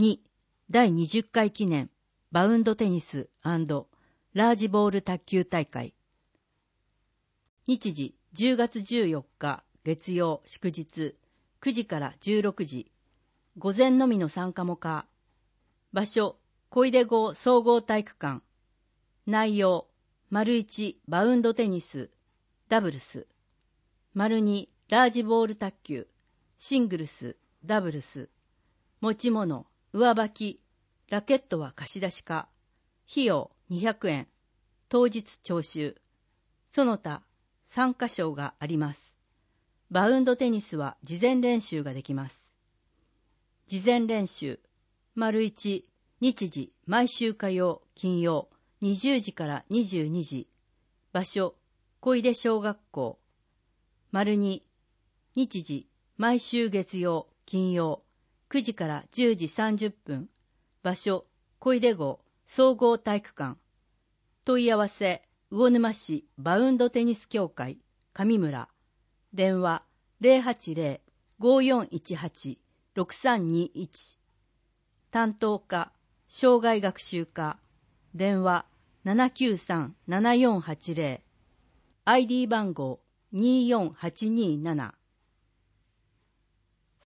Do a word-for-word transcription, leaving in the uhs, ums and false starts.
にだいにじゅっかい記念バウンドテニス&ラージボール卓球大会。日時じゅうがつじゅうよっか月曜祝日くじからじゅうろくじ、午前のみの参加も可。場所、小出郷総合体育館。内容、丸いちバウンドテニス、ダブルス。丸にラージボール卓球、シングルス、ダブルス。持ち物、上履き、ラケットは貸し出しか。費用にひゃくえん。当日徴収。その他、参加賞があります。バウンドテニスは事前練習ができます。事前練習、丸いち、日時、毎週火曜、金曜、にじゅうじからにじゅうにじ。場所、小出小学校。丸に、日時、毎週月曜、金曜、くじからじゅうじさんじゅっぷん。場所、小出郷総合体育館。問い合わせ、魚沼市バウンドテニス協会、上村。電話、ゼロはちゼロ ごーよんいちはち ろくさんにいち。担当課、障害学習課。電話、ななきゅうさん ななよんはちゼロ。アイディー 番号、にーよんはちにーなな。